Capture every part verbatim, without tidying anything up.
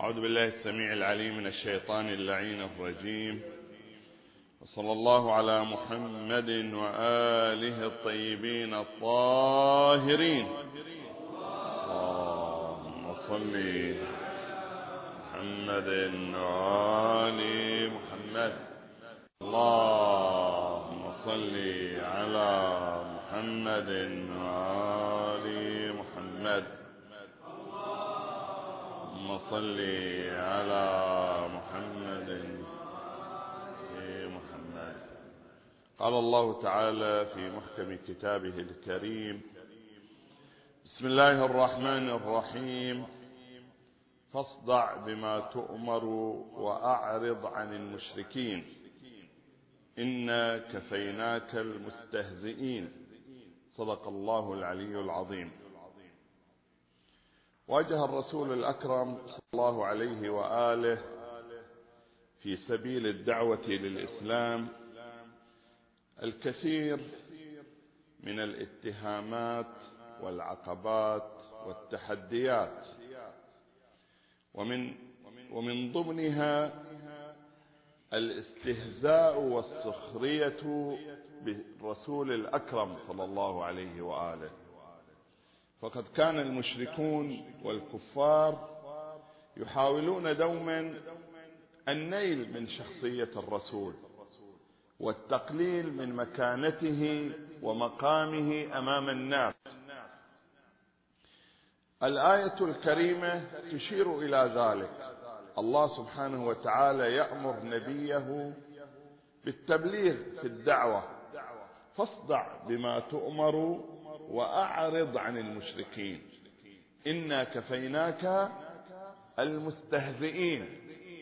أعوذ بالله السميع العليم من الشيطان اللعين الرجيم، وصلى الله على محمد وآله الطيبين الطاهرين. اللهم صل محمد وآل محمد. اللهم صل على محمد وآل محمد. اللهم صل على محمد محمد. قال الله تعالى في محكم كتابه الكريم: بسم الله الرحمن الرحيم، فاصدع بما تؤمر وأعرض عن المشركين إنا كفيناك المستهزئين. صدق الله العلي العظيم. واجه الرسول الأكرم صلى الله عليه وآله في سبيل الدعوة للإسلام الكثير من الاتهامات والعقبات والتحديات، ومن ومن ضمنها الاستهزاء والسخرية بالرسول الأكرم صلى الله عليه وآله. فقد كان المشركون والكفار يحاولون دوما النيل من شخصية الرسول والتقليل من مكانته ومقامه أمام الناس. الآية الكريمة تشير إلى ذلك. الله سبحانه وتعالى يأمر نبيه بالتبليغ في الدعوة: فاصدع بما تؤمر وأعرض عن المشركين إنا كفيناك المستهزئين.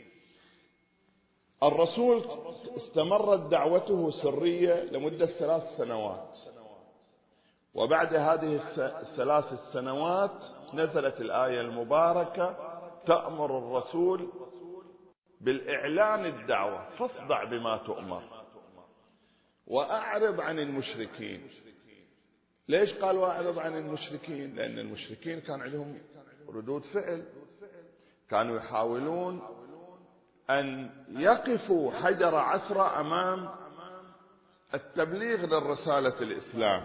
الرسول استمرت دعوته سرية لمدة ثلاث سنوات، وبعد هذه الثلاث السنوات نزلت الآية المباركة تأمر الرسول بالإعلان الدعوة: فاصدع بما تؤمر وأعرض عن المشركين. ليش قال وأعرض عن المشركين؟ لأن المشركين كان عندهم ردود فعل، كانوا يحاولون أن يقفوا حجر عثرة أمام التبليغ للرسالة الإسلام.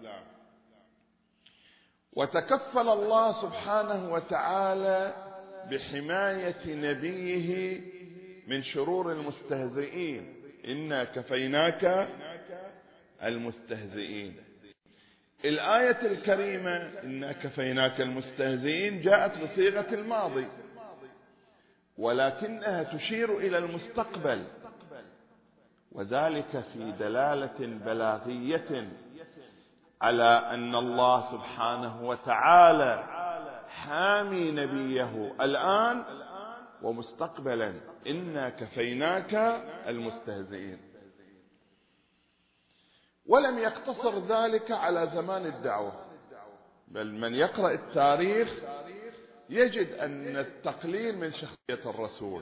وتكفل الله سبحانه وتعالى بحماية نبيه من شرور المستهزئين: إنا كفيناك المستهزئين. الآية الكريمة إنا كفيناك المستهزئين جاءت بصيغة الماضي، ولكنها تشير إلى المستقبل، وذلك في دلالة بلاغية على أن الله سبحانه وتعالى حامي نبيه الآن ومستقبلا. إنا كفيناك المستهزئين. ولم يقتصر ذلك على زمان الدعوة، بل من يقرأ التاريخ يجد أن التقليل من شخصية الرسول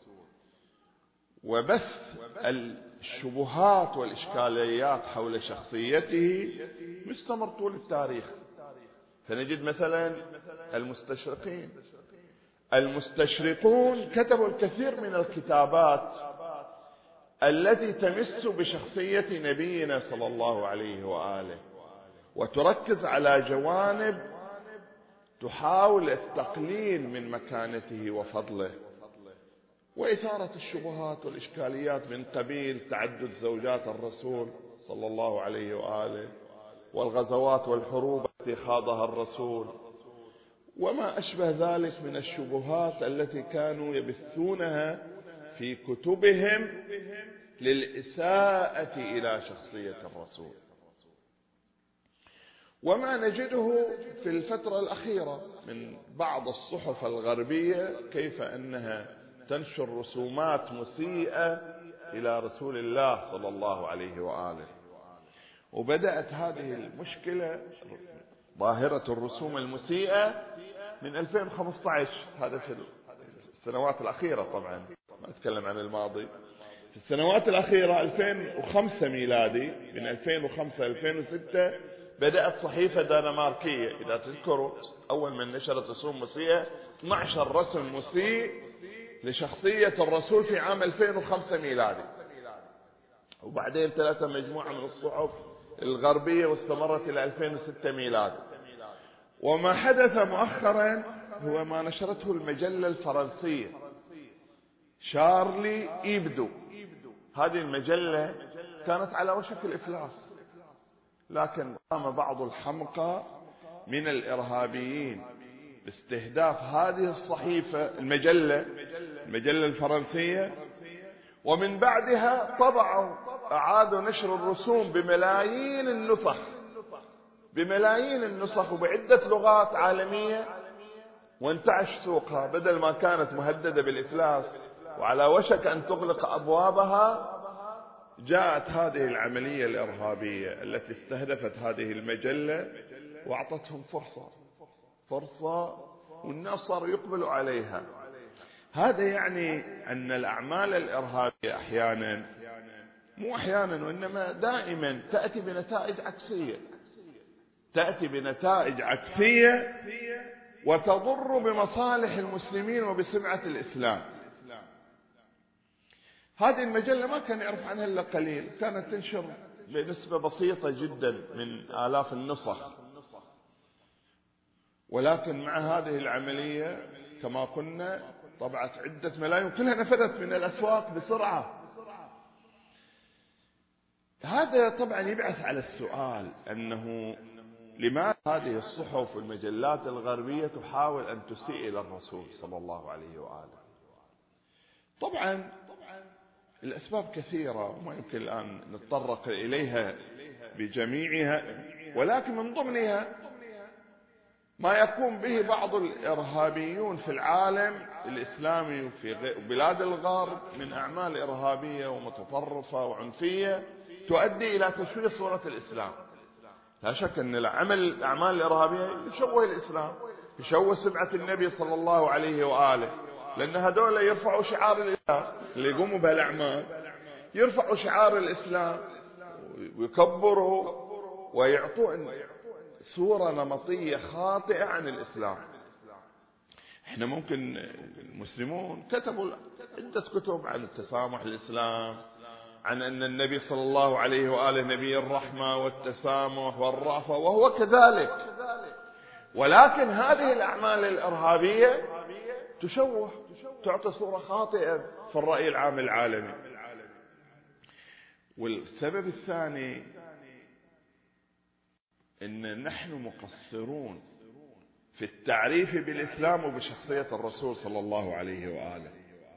وبث الشبهات والإشكاليات حول شخصيته مستمر طول التاريخ. فنجد مثلا المستشرقين المستشرقون كتبوا الكثير من الكتابات التي تمس بشخصية نبينا صلى الله عليه وآله، وتركز على جوانب تحاول التقليل من مكانته وفضله، وإثارة الشبهات والإشكاليات من قبيل تعدد زوجات الرسول صلى الله عليه وآله، والغزوات والحروب التي خاضها الرسول، وما أشبه ذلك من الشبهات التي كانوا يبثونها في كتبهم للإساءة إلى شخصية الرسول. وما نجده في الفترة الأخيرة من بعض الصحف الغربية كيف أنها تنشر رسومات مسيئة إلى رسول الله صلى الله عليه وآله. وبدأت هذه المشكلة ظاهرة الرسوم المسيئة من ألفين وخمسة عشر، هذا في السنوات الأخيرة، طبعا ما أتكلم عن الماضي. في السنوات الأخيرة ألفين وخمسة ميلادي، من ألفين وخمسة إلى ألفين وستة بدأت صحيفة دنماركية، إذا تذكروا أول من نشرت رسوم مسيئة اثني عشر رسم مسيء لشخصية الرسول في عام ألفين وخمسة ميلادي، وبعدين ثلاثة مجموعة من الصحف الغربية واستمرت إلى ألفين وستة ميلادي. وما حدث مؤخرا هو ما نشرته المجلة الفرنسية شارلي إبدو. هذه المجلة كانت على وشك الإفلاس، لكن قام بعض الحمقى من الإرهابيين باستهداف هذه الصحيفة المجلة المجلة الفرنسية، ومن بعدها طبعوا أعادوا نشر الرسوم بملايين النسخ بملايين النسخ وبعدة لغات عالمية، وانتعش سوقها. بدل ما كانت مهددة بالإفلاس وعلى وشك أن تغلق أبوابها، جاءت هذه العملية الإرهابية التي استهدفت هذه المجلة وأعطتهم فرصة فرصة والناس صاروا يقبلوا عليها. هذا يعني أن الأعمال الإرهابية أحيانا، مو أحيانا وإنما دائما، تأتي بنتائج عكسية تأتي بنتائج عكسية وتضر بمصالح المسلمين وبسمعة الإسلام. هذه المجلة ما كان يعرف عنها إلا قليل، كانت تنشر بنسبة بسيطة جدا من آلاف النسخ، ولكن مع هذه العملية كما قلنا طبعت عدة ملايين، كلها نفذت من الأسواق بسرعة. هذا طبعا يبعث على السؤال أنه لماذا هذه الصحف والمجلات الغربية تحاول أن تسيء إلى الرسول صلى الله عليه وآله؟ طبعا الأسباب كثيرة وما يمكن الآن نتطرق إليها بجميعها، ولكن من ضمنها ما يقوم به بعض الإرهابيون في العالم الإسلامي وفي بلاد الغرب من أعمال إرهابية ومتطرفة وعنفية تؤدي إلى تشويه صورة الإسلام. لا شك أن العمل الأعمال الإرهابية يشوه الإسلام، يشوه سمعة النبي صلى الله عليه وآله، لأن هذول يرفعوا شعار الإسلام، اللي يقوموا بهالأعمال يرفعوا شعار الإسلام ويكبروا ويعطوا صورة نمطية خاطئة عن الإسلام. احنا ممكن المسلمون كتبوا عدة كتب عن التسامح الإسلام، عن أن النبي صلى الله عليه وآله نبي الرحمة والتسامح والرأفة، وهو كذلك، ولكن هذه الأعمال الإرهابية تشوه، تعطي صورة خاطئة في الرأي العام العالمي. والسبب الثاني إن نحن مقصرون في التعريف بالإسلام وبشخصية الرسول صلى الله عليه وآله.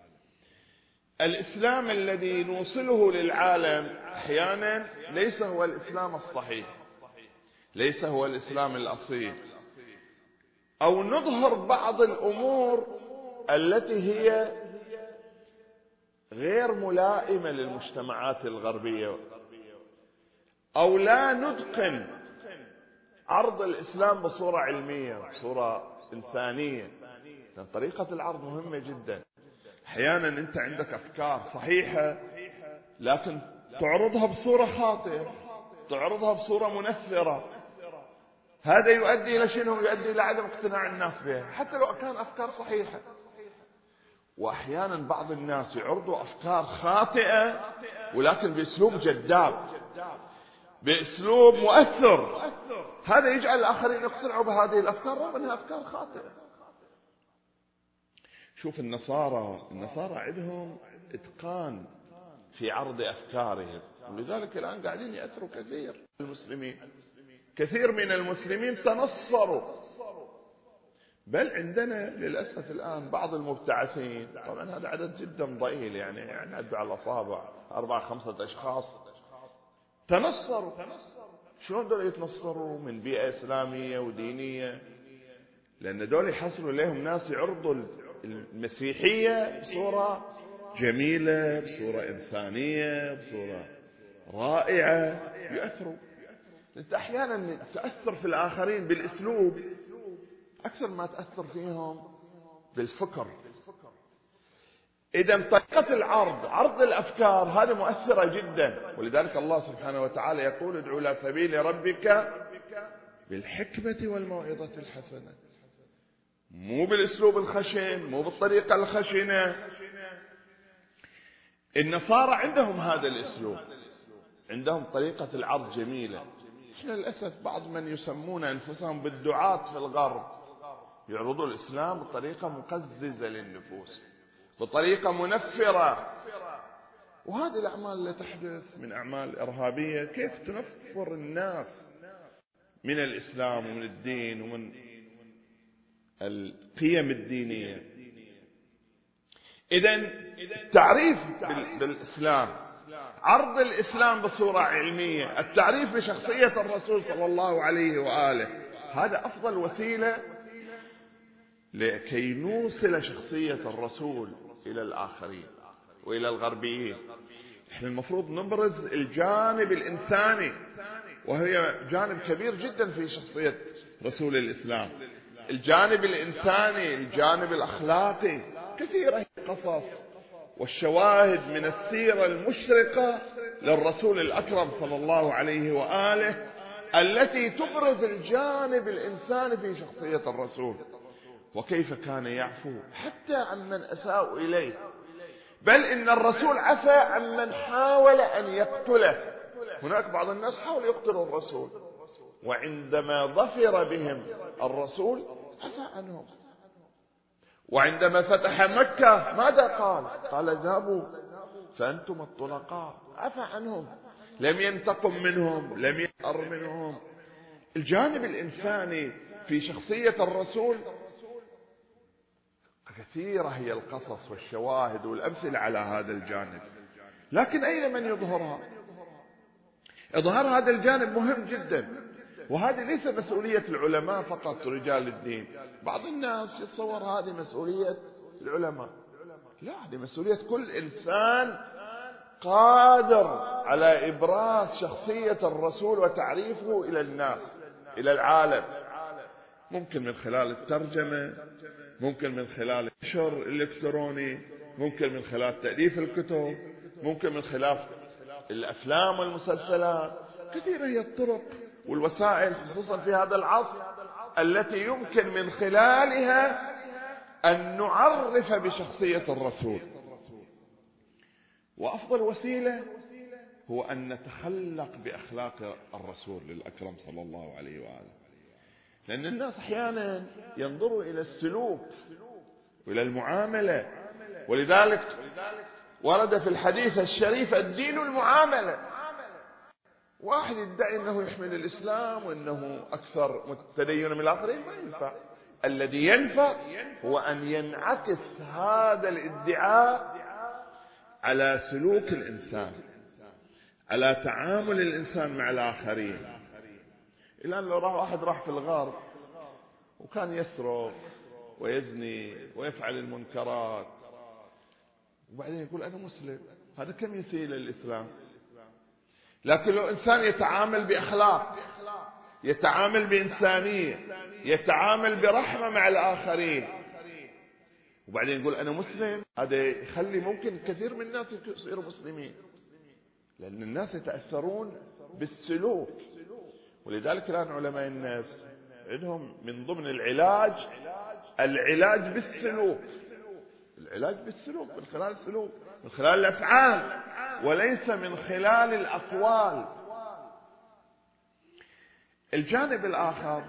الإسلام الذي نوصله للعالم أحيانا ليس هو الإسلام الصحيح، ليس هو الإسلام الأصيل، أو نظهر بعض الأمور التي هي غير ملائمة للمجتمعات الغربية، أو لا نتقن عرض الإسلام بصورة علمية بصورة إنسانية. لأن طريقة العرض مهمة جدا. أحيانا أنت عندك أفكار صحيحة لكن تعرضها بصورة خاطئة، تعرضها بصورة منفرة، هذا يؤدي إلى شنو؟ يؤدي إلى عدم اقتناع الناس بها حتى لو كان أفكار صحيحة. وأحيانا بعض الناس يعرضوا أفكار خاطئة ولكن بأسلوب جذاب، بأسلوب مؤثر، هذا يجعل الآخرين يقتنعوا بهذه الأفكار رغم أنها أفكار خاطئة. شوف النصارى النصارى عندهم إتقان في عرض أفكارهم، ولذلك الآن قاعدين يأثروا كثير المسلمين. كثير من المسلمين تنصروا، بل عندنا للأسف الآن بعض المبتعثين، طبعا هذا عدد جدا ضئيل، يعني يعني عدوا على الأصابع أربعة خمسة أشخاص تنصروا. شلون دول يتنصروا؟ من بيئة إسلامية ودينية، لأن دول يحصلوا لهم ناس يعرضوا المسيحية بصورة جميلة، بصورة إنسانية، بصورة رائعة، يؤثروا. أنت أحيانا تأثر في الآخرين بالأسلوب أكثر ما تأثر فيهم بالفكر. إذا طريقة العرض، عرض الأفكار، هذه مؤثرة جدا. ولذلك الله سبحانه وتعالى يقول ادعوا إلى سبيل ربك بالحكمة والموعظة الحسنة، مو بالاسلوب الخشن، مو بالطريقة الخشنة. النصارى عندهم هذا الاسلوب، عندهم طريقة العرض جميلة. احنا للأسف بعض من يسمون انفسهم بالدعاة في الغرب يعرضوا الاسلام بطريقة مقززة للنفوس، بطريقة منفرة، وهذه الاعمال اللي تحدث من اعمال ارهابية كيف تنفر الناس من الاسلام ومن الدين ومن القيم الدينية. إذن التعريف بالإسلام، عرض الإسلام بصورة علمية، التعريف بشخصية الرسول صلى الله عليه وآله، هذا أفضل وسيلة لكي نوصل شخصية الرسول إلى الآخرين وإلى الغربيين. إحنا المفروض نبرز الجانب الإنساني، وهي جانب كبير جدا في شخصية رسول الإسلام، الجانب الإنساني، الجانب الأخلاقي. كثيرة القصص والشواهد من السيرة المشرقة للرسول الأكرم صلى الله عليه وآله التي تبرز الجانب الإنساني في شخصية الرسول، وكيف كان يعفو حتى عن من أساءوا إليه، بل إن الرسول عفى عن من حاول أن يقتله. هناك بعض الناس حاولوا يقتلوا الرسول، وعندما ظفر بهم الرسول عفى عنهم. وعندما فتح مكة ماذا قال؟ قال اذهبوا فأنتم الطلقاء، عفى عنهم، لم ينتقم منهم، لم يأر منهم. الجانب الإنساني في شخصية الرسول كثيرة هي القصص والشواهد والأمثلة على هذا الجانب، لكن أين من يظهرها؟ إظهار هذا الجانب مهم جدا، وهذه ليس مسؤولية العلماء فقط رجال الدين. بعض الناس يتصور هذه مسؤولية العلماء، لا، هذه مسؤولية كل إنسان قادر على إبراز شخصية الرسول وتعريفه إلى الناس، إلى العالم، ممكن من خلال الترجمة، ممكن من خلال النشر الإلكتروني، ممكن من خلال تأليف الكتب، ممكن من خلال الأفلام والمسلسلات. كثيرة هي الطرق والوسائل خصوصا في هذا العصر التي يمكن من خلالها أن نعرف بشخصية الرسول. وأفضل وسيلة هو أن نتخلق بأخلاق الرسول الأكرم صلى الله عليه وآله، لأن الناس أحيانا ينظروا إلى السلوك وإلى المعاملة، ولذلك ورد في الحديث الشريف الدين المعاملة. واحد يدعي أنه يحمل الإسلام وأنه أكثر تدينا من الآخرين، ما ينفع. الذي ينفع هو أن ينعكس هذا الادعاء على سلوك الإنسان، على تعامل الإنسان مع الآخرين. الآن لو راح واحد راح في الغرب وكان يسرق ويزني ويفعل المنكرات وبعدين يقول أنا مسلم، هذا كم يسيء للإسلام. لكن لو إنسان يتعامل بأخلاق، يتعامل بإنسانية، يتعامل برحمة مع الآخرين، وبعدين يقول أنا مسلم، هذا يخلي ممكن كثير من الناس يصيروا مسلمين، لأن الناس يتأثرون بالسلوك. ولذلك الآن علماء النفس عندهم من ضمن العلاج العلاج بالسلوك، العلاج بالسلوك، من خلال السلوك، من خلال الأفعال وليس من خلال الأقوال. الجانب الآخر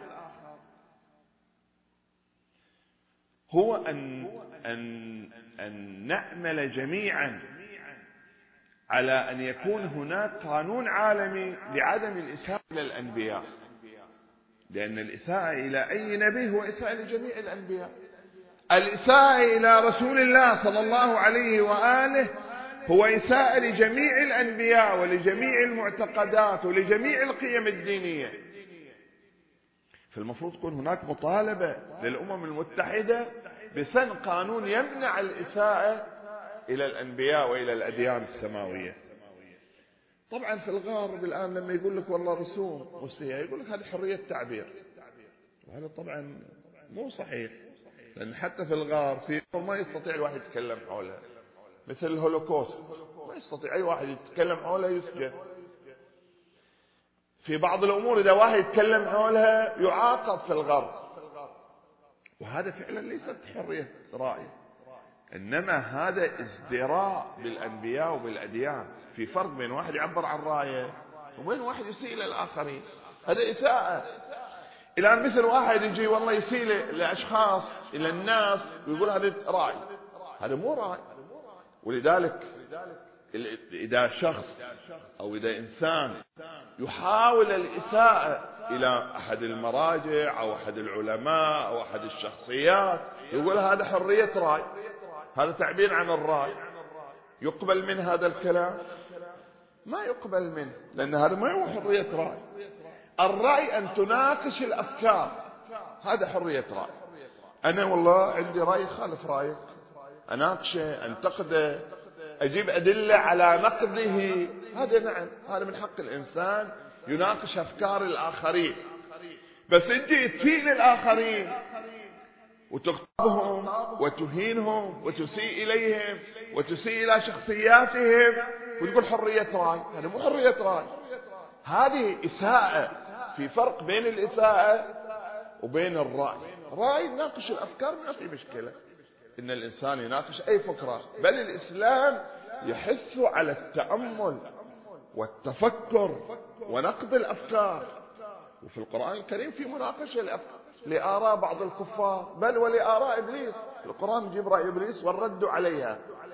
هو أن, أن, أن نعمل جميعا على أن يكون هناك قانون عالمي لعدم الإساءة إلى الأنبياء، لأن الإساءة إلى أي نبي هو إساءة لجميع الأنبياء. الإساءة إلى رسول الله صلى الله عليه وآله هو إساءة لجميع الأنبياء ولجميع المعتقدات ولجميع القيم الدينية. فالمفروض تكون هناك مطالبة للأمم المتحدة بسن قانون يمنع الإساءة إلى الأنبياء وإلى الأديان السماوية. طبعا في الغرب الآن لما يقول لك والله رسوم مسيحية يقول لك هذه حرية تعبير، وهذا طبعا مو صحيح، لأن حتى في الغرب في ما يستطيع الواحد يتكلم حولها، مثل الهولوكوست ما يستطيع أي واحد يتكلم حولها يسجن. في بعض الأمور إذا واحد يتكلم حولها يعاقب في الغرب، وهذا فعلا ليست حرية رأي، إنما هذا ازدراء بالأنبياء وبالأديان. في فرق بين واحد يعبر عن رأيه وبين واحد يسيء للآخرين، هذا إساءة. الآن مثل واحد يجي والله يسيء لأشخاص إلى الناس ويقول هذا رأي، هذا مو رأي. ولذلك إذا شخص أو إذا إنسان يحاول الإساءة إلى أحد المراجع أو أحد العلماء أو أحد الشخصيات يقول هذا حرية رأي، هذا تعبير عن الرأي، يقبل من هذا الكلام؟ ما يقبل منه، لأن هذا ما هو حرية رأي. الرأي أن تناقش الأفكار، هذا حرية رأي. أنا والله عندي رأي خالف رأيك، أناقشه، أنتقده، أجيب أدلة على نقده، هذا نعم، هذا من حق الإنسان يناقش أفكار الآخرين. بس أنت تسيء للآخرين وتغضبهم وتهينهم وتسيء إليهم وتسيء إلى شخصياتهم وتقول حرية رأي، هذا مو حرية رأي، هذه إساءة. في فرق بين الإساءة وبين الرأي. رأي يناقش الأفكار ما في مشكلة، إن الإنسان يناقش أي فكرة، بل الإسلام يحث على التأمل والتفكر ونقد الأفكار. وفي القرآن الكريم في مناقشة لآراء بعض الكفار، بل ولآراء إبليس، القرآن يجيب رأي إبليس والرد عليها.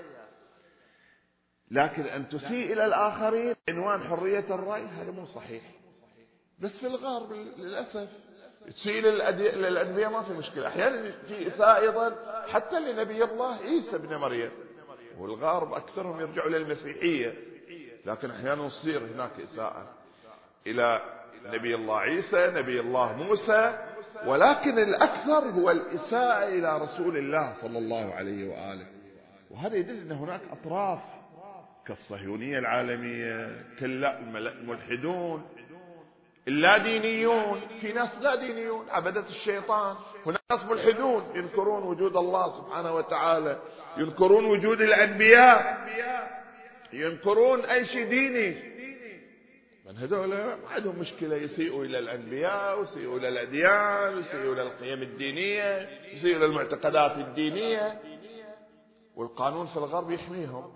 لكن أن تسيء إلى الآخرين عنوان حرية الرأي هذا مو صحيح. بس في الغرب للأسف تسيء للأنبياء ما في مشكلة، أحيانا في إساءة أيضا حتى لنبي الله عيسى بن مريم، والغرب أكثرهم يرجعوا للمسيحية، لكن أحيانا تصير هناك إساءة إلى نبي الله عيسى، نبي الله موسى، ولكن الأكثر هو الإساءة إلى رسول الله صلى الله عليه وآله. وهذا يدل أن هناك أطراف كالصهيونية العالمية، كالملحدون، اللا دينيون، في ناس لا دينيون عبدة الشيطان، هناك ناس ملحدون ينكرون وجود الله سبحانه وتعالى، ينكرون وجود الأنبياء، ينكرون أي شيء ديني. من هذول ما عندهم مشكلة، يسيئوا إلى الأنبياء ويسيئوا إلى الأديان ويسيئوا إلى القيم الدينية، يسيئوا إلى المعتقدات الدينية، والقانون في الغرب يحميهم.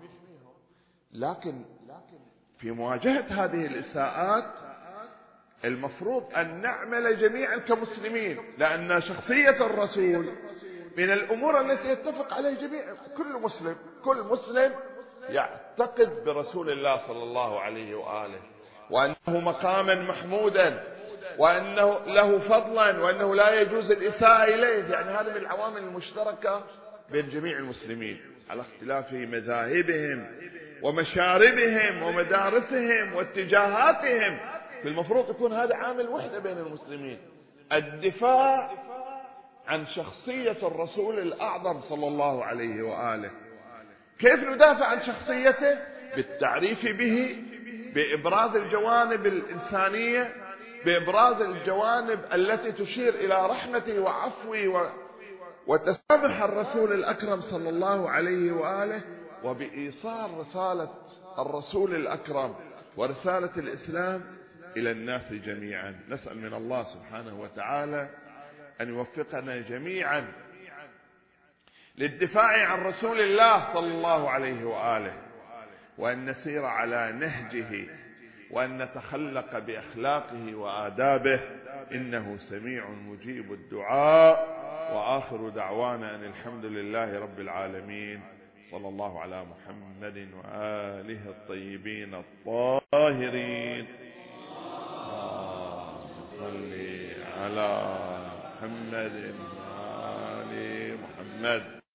لكن في مواجهة هذه الإساءات المفروض أن نعمل جميعا كمسلمين، لأن شخصية الرسول من الأمور التي يتفق عليه جميع كل مسلم. كل مسلم يعتقد برسول الله صلى الله عليه وآله، وأنه مقاما محمودا، وأنه له فضلا، وأنه لا يجوز الإساءة إليه. يعني هذا من العوامل المشتركة بين جميع المسلمين على اختلاف مذاهبهم ومشاربهم ومدارسهم واتجاهاتهم. المفروض يكون هذا عامل وحدة بين المسلمين، الدفاع عن شخصية الرسول الأعظم صلى الله عليه وآله. كيف ندافع عن شخصيته؟ بالتعريف به، بإبراز الجوانب الإنسانية، بإبراز الجوانب التي تشير إلى رحمته وعفوه وتسامح الرسول الأكرم صلى الله عليه وآله، وبإيصال رسالة الرسول الأكرم ورسالة الإسلام إلى الناس جميعا. نسأل من الله سبحانه وتعالى أن يوفقنا جميعا للدفاع عن رسول الله صلى الله عليه وآله، وأن نسير على نهجه، وأن نتخلق بأخلاقه وآدابه، إنه سميع مجيب الدعاء. وآخر دعوانا أن الحمد لله رب العالمين، صلى الله على محمد وآله الطيبين الطاهرين. صل على محمد وآل محمد.